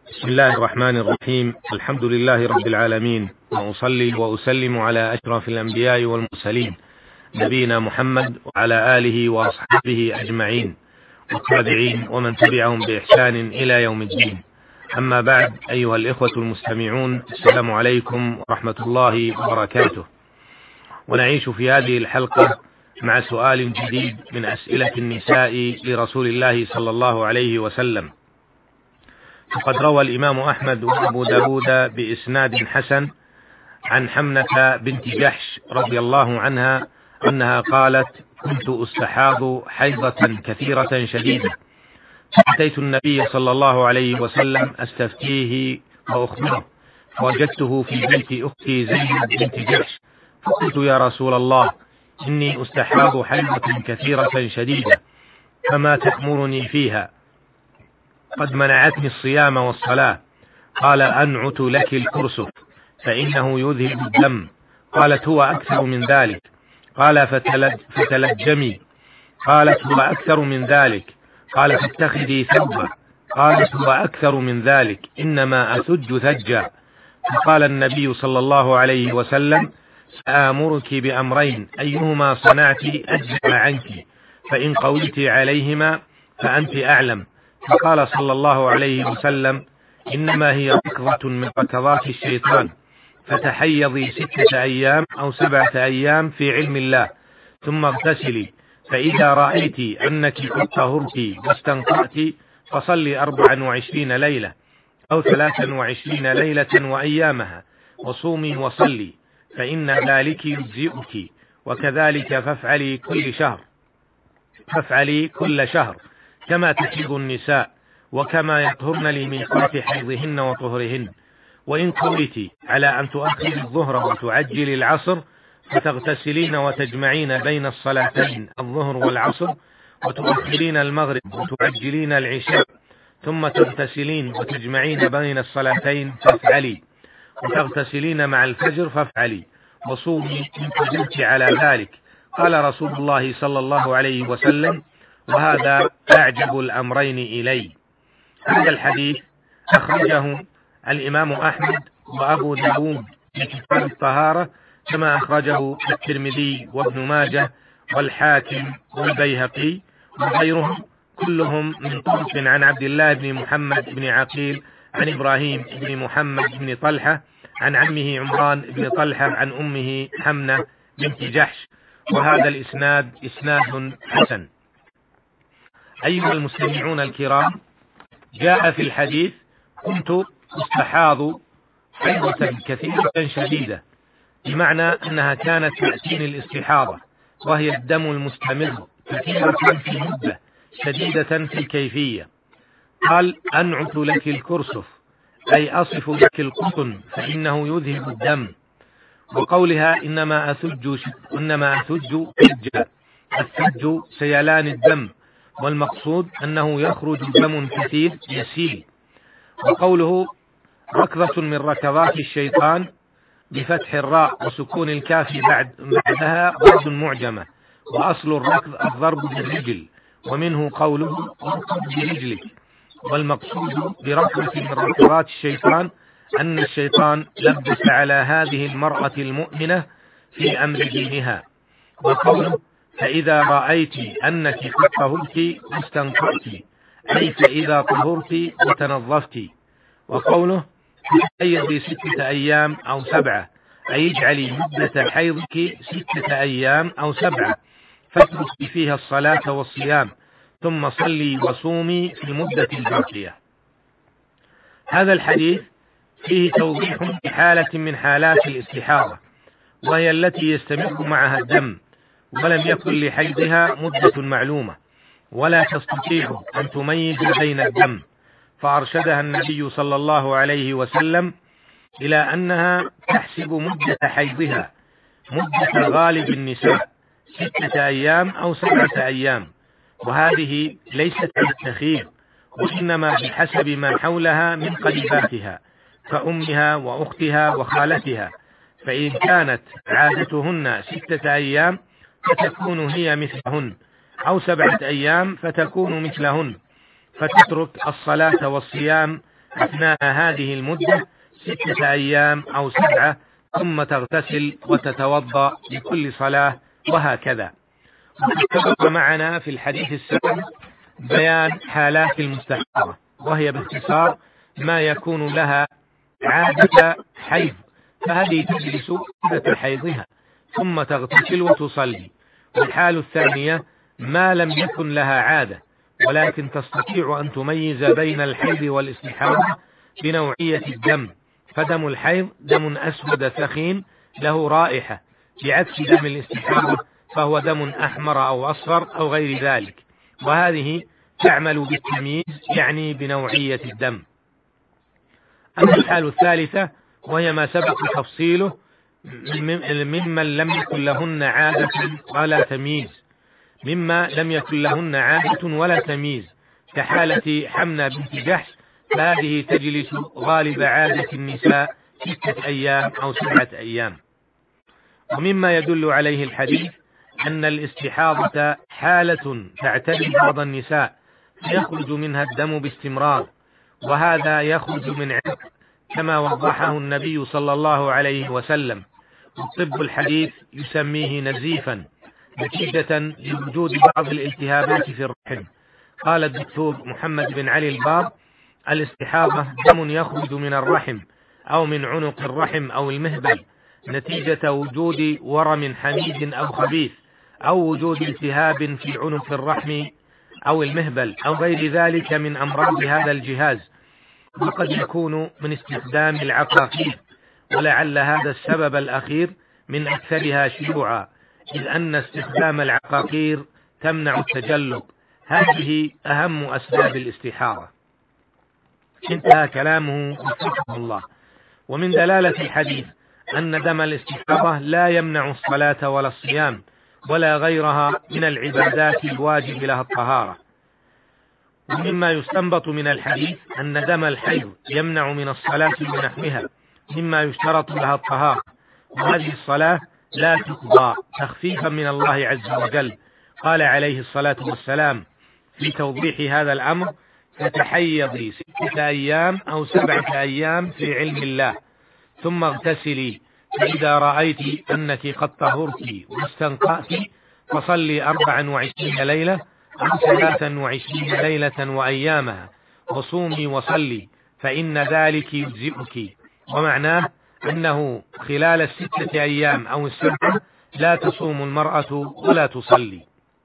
بسم الله الرحمن الرحيم. الحمد لله رب العالمين، وأصلي وأسلم على أشرف الأنبياء والمرسلين نبينا محمد وعلى آله وأصحابه أجمعين والتابعين ومن تبعهم بإحسان إلى يوم الدين. أما بعد، أيها الإخوة المستمعون، السلام عليكم ورحمة الله وبركاته. ونعيش في هذه الحلقة مع سؤال جديد من أسئلة النساء لرسول الله صلى الله عليه وسلم. فقد روى الإمام أحمد وأبو داود بإسناد حسن عن حمنة بنت جحش رضي الله عنها أنها قالت: كنت أستحاض حيضة كثيرة شديدة، فأتيت النبي صلى الله عليه وسلم أستفتيه وأخبره، فوجدته في بيت أختي زينب بنت جحش، فقلت: يا رسول الله، إني أستحاض حيضة كثيرة شديدة، فما تأمرني فيها؟ قد منعتني الصيام والصلاة. قال: أنعت لك الكرسف فإنه يذهب الدم. قالت: هو أكثر من ذلك. قال: فتلجمي. قالت: هو أكثر من ذلك. قال: فاتخذي ثوبا. قالت: هو أكثر من ذلك، إنما أثج ثجا. فقال النبي صلى الله عليه وسلم: سآمرك بأمرين، أيهما صنعت أجزع عنك، فإن قويت عليهما فأنت أعلم. فقال صلى الله عليه وسلم: إنما هي ركضة من ركضات الشيطان، فتحيضي 6 أيام أو 7 أيام في علم الله، ثم اغتسلي، فإذا رأيت أنك قد طهرت واستنقأت فصلي 24 ليلة أو 23 ليلة وأيامها، وصومي وصلي، فإن ذلك يجزئك، وكذلك فافعلي كل شهر كما تحيض النساء، وكما يطهرن لميقات حيضهن وطهرهن. وإن قويت على أن تؤخري الظهر وتعجلي العصر، فتغتسلين وتجمعين بين الصلاتين الظهر والعصر، وتؤخرين المغرب وتعجلين العشاء، ثم تغتسلين وتجمعين بين الصلاتين فافعلي، وتغتسلين مع الفجر فافعلي، وصومي إن قدرت على ذلك. قال رسول الله صلى الله عليه وسلم: وهذا أعجب الأمرين إلي. هذا الحديث أخرجه الإمام أحمد وأبو داود في كتاب الطهارة، كما أخرجه الترمذي وابن ماجه والحاكم والبيهقي وغيرهم، كلهم من طرق عن عبد الله بن محمد بن عقيل عن إبراهيم بن محمد بن طلحة عن عمه عمران بن طلحة عن أمه حمنة بنت جحش، وهذا الإسناد إسناد حسن. أيها المستمعون الكرام، جاء في الحديث: كنت أستحاض حيضة كثيرة شديدة، بمعنى أنها كانت تأتيني الاستحاضة، وهي الدم المستمر، كثيرة في المدة، شديدة في الكيفية. قال: أنعت لك الكرسف، أي أصف لك القطن فإنه يذهب الدم. وقولها إنما أثج ثجا، الثج سيلان الدم، والمقصود أنه يخرج دم كثير يسيل. وقوله ركضة من ركضات الشيطان بفتح الراء وسكون الكاف بعدها ضرب معجمة، وأصل الركض الضرب بالرجل، ومنه قوله اركض برجلك. والمقصود بركضة من ركضات الشيطان أن الشيطان لبس على هذه المرأة المؤمنة في أمر دينها. وقوله فإذا رأيت أنك قد طهرت واستنقأت، أي فإذا طهرت وتنظفت. وقوله تحيضي 6 أيام أو 7، أي اجعلي مدة حيضك 6 أيام أو 7، فاتركي فيها الصلاة والصيام، ثم صلي وصومي في المدة الباقية. هذا الحديث فيه توضيح لحالة من حالات الاستحاضة، وهي التي يستمر معها الدم، ولم يكن لحيضها مدة معلومة، ولا تستطيع أن تميز بين الدم، فأرشدها النبي صلى الله عليه وسلم إلى أنها تحسب مدة حيضها مدة غالب النساء 6 أيام أو 7 أيام، وهذه ليست بالتخيير، وإنما بحسب ما حولها من قريباتها كأمها وأختها وخالتها، فإن كانت عادتهن 6 أيام فتكون هي مثلهن، أو 7 أيام فتكون مثلهن، فتترك الصلاة والصيام أثناء هذه المدة 6 أيام أو 7، ثم تغتسل وتتوضأ لكل صلاة، وهكذا. وسبق معنا في الحديث السابق بيان حالات المستحاضة، وهي باختصار ما يكون لها عادة حيض، فهذه تجلس مدة حيضها ثم تغتسل وتصلي. والحال الثانية ما لم يكن لها عادة ولكن تستطيع أن تميز بين الحيض والاستحاضة بنوعية الدم، فدم الحيض دم أسود ثخين له رائحة، بعكس دم الاستحاضة فهو دم أحمر أو أصفر أو غير ذلك، وهذه تعمل بالتمييز يعني بنوعية الدم. أما الحال الثالثة وهي ما سبق تفصيله ممن لم يكن لهن عادة ولا تمييز، مما لم يكن لهن عادة ولا تمييز كحالة حمنة بنت جحش، فهذه تجلس غالب عادة النساء 6 أيام أو 7 أيام. ومما يدل عليه الحديث أن الاستحاضة حالة تعتري بعض النساء يخرج منها الدم باستمرار، وهذا يخرج من عرق كما وضحه النبي صلى الله عليه وسلم، والطب الحديث يسميه نزيفا نتيجة لوجود بعض الالتهابات في الرحم. قال الدكتور محمد بن علي الباب: الاستحاضة دم يخرج من الرحم أو من عنق الرحم أو المهبل نتيجة وجود ورم حميد أو خبيث، أو وجود التهاب في عنق الرحم أو المهبل أو غير ذلك من أمراض هذا الجهاز، وقد يكون من استخدام العقاقير، ولعل هذا السبب الأخير من أكثرها شيوعا، إذ أن استخدام العقاقير تمنع التجلط، هذه أهم أسباب الاستحاضة. انتهى كلامه رحمه الله. ومن دلالة الحديث أن دم الاستحاضة لا يمنع الصلاة ولا الصيام ولا غيرها من العبادات الواجب لها الطهارة. ومما يستنبط من الحديث أن دم الحيض يمنع من الصلاة ونحوها مما يشترط لها الطهارة، وهذه الصلاة لا تقضى تخفيفا من الله عز وجل. قال عليه الصلاة والسلام في توضيح هذا الأمر: فتحيضي 6 أيام أو 7 أيام في علم الله، ثم اغتسلي، فإذا رأيت أنك قد طهرت واستنقأت فصلي 24 ليلة أو 23 ليلة وأيامها، وصومي وصلي، فإن ذلك يجزئك. ومعناه أنه خلال 6 أيام أو 7 لا تصوم المرأة ولا تصلي.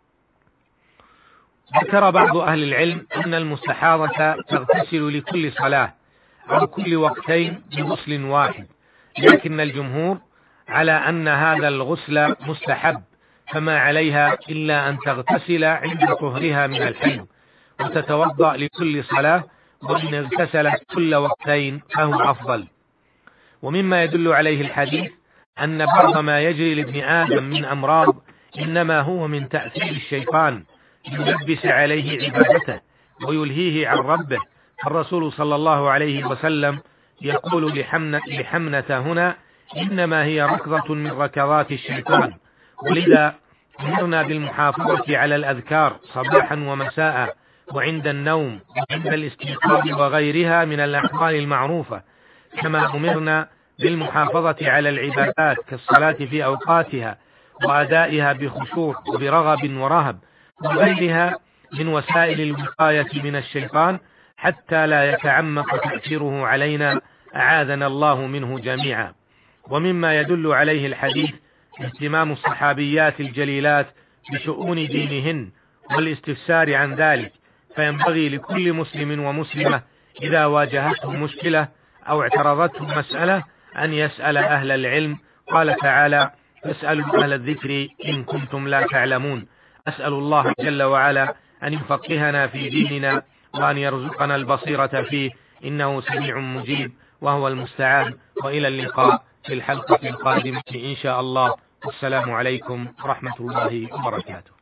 ذكر بعض أهل العلم أن المستحاضة تغتسل لكل صلاة أو كل وقتين بغسل واحد، لكن الجمهور على أن هذا الغسل مستحب، فما عليها إلا أن تغتسل عند طهرها من الحيض وتتوضأ لكل صلاة، وإن اغتسلت كل وقتين فهو أفضل. ومما يدل عليه الحديث أن بعض ما يجري لابن آدم من أمراض إنما هو من تأثير الشيطان ليلبس عليه عبادته ويلهيه عن ربه. الرسول صلى الله عليه وسلم يقول لحمنة هنا: إنما هي ركضة من ركضات الشيطان. ولذا أمرنا بالمحافظة على الأذكار صباحا ومساء وعند النوم وعند الاستيقاظ وغيرها من الأحوال المعروفة، كما أمرنا بالمحافظة على العبادات كالصلاة في أوقاتها وأدائها بخشوع وبرغب ورهب وغيرها من وسائل الوقاية من الشيطان حتى لا يتعمق تأثيره علينا، أعاذنا الله منه جميعا. ومما يدل عليه الحديث اهتمام الصحابيات الجليلات بشؤون دينهن والاستفسار عن ذلك، فينبغي لكل مسلم ومسلمة إذا واجهته مشكلة أو اعترضته مسألة أن يسأل أهل العلم. قال تعالى: فاسألوا أهل الذكر إن كنتم لا تعلمون. أسأل الله جل وعلا أن يفقهنا في ديننا وأن يرزقنا البصيرة فيه، إنه سميع مجيب وهو المستعان. وإلى اللقاء في الحلقة القادمة إن شاء الله، والسلام عليكم ورحمة الله وبركاته.